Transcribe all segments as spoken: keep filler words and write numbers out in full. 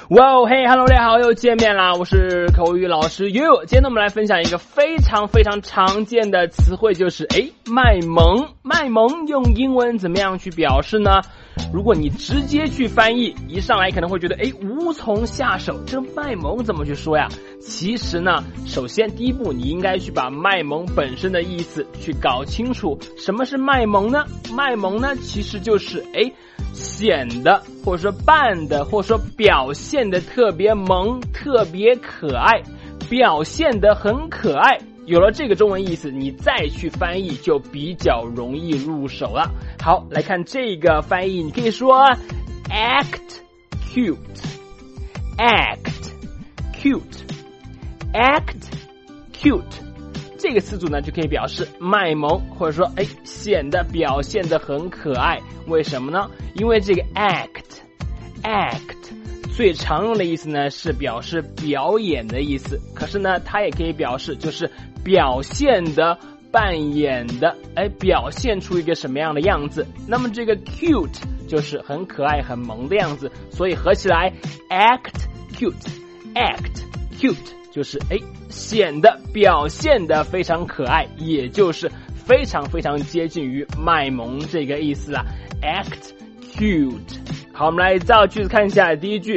哇嘿 Hello 大家好，又见面啦，我是口语老师 You。 今天呢我们来分享一个非常非常常见的词汇，就是诶卖萌。卖萌用英文怎么样去表示呢？如果你直接去翻译，一上来可能会觉得诶无从下手，这卖萌怎么去说呀？其实呢，首先第一步你应该去把卖萌本身的意思去搞清楚。什么是卖萌呢？卖萌呢其实就是诶显得或者说扮的或者说表现的特别萌，特别可爱，表现得很可爱。有了这个中文意思，你再去翻译就比较容易入手了。好，来看这个翻译，你可以说 act cute act cute act cute 这个词组呢就可以表示卖萌，或者说哎显得表现得很可爱。为什么呢？因为这个 act act 最常用的意思呢是表示表演的意思，可是呢它也可以表示就是表现的扮演的，哎表现出一个什么样的样子。那么这个 cute 就是很可爱很萌的样子，所以合起来 act cute act cute 就是哎显得表现得非常可爱，也就是非常非常接近于卖萌这个意思啦。 act cute。 好，我们来造句子看一下。第一句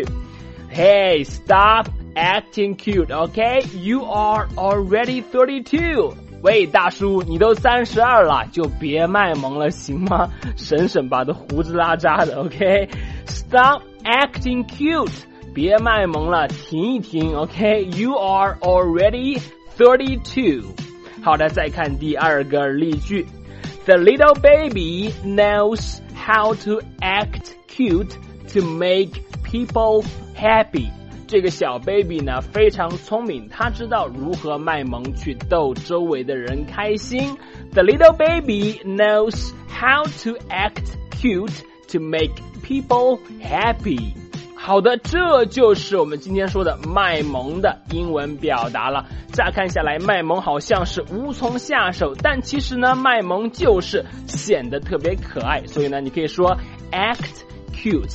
Hey stop acting cute okay you are already thirty-two。 喂大叔，你都三十二了，就别卖萌了行吗？省省吧，都胡子拉碴的。 OK stop acting cute，别卖萌了，停一停 OK You are already thirty-two。 好的，再看第二个例句 The little baby knows how to act cute to make people happy。 这个小 baby 呢非常聪明，他知道如何卖萌去逗周围的人开心。 The little baby knows how to act cute to make people happy。好的，这就是我们今天说的卖萌的英文表达了。乍看下来，卖萌好像是无从下手，但其实呢，卖萌就是显得特别可爱。所以呢，你可以说 act cute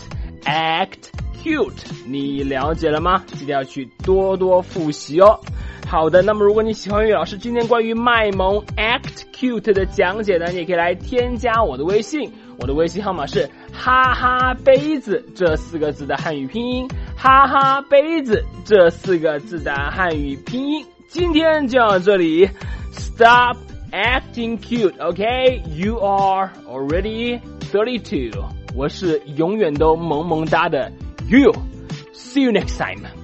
act cute， 你了解了吗？记得要去多多复习哦。好的，那么如果你喜欢于老师今天关于卖萌 act cute 的讲解呢，你也可以来添加我的微信，我的微信号码是哈哈杯子这四个字的汉语拼音，哈哈杯子这四个字的汉语拼音。今天就到这里 Stop acting cute okay You are already thirty-two。 我是永远都萌萌哒的 You See you next time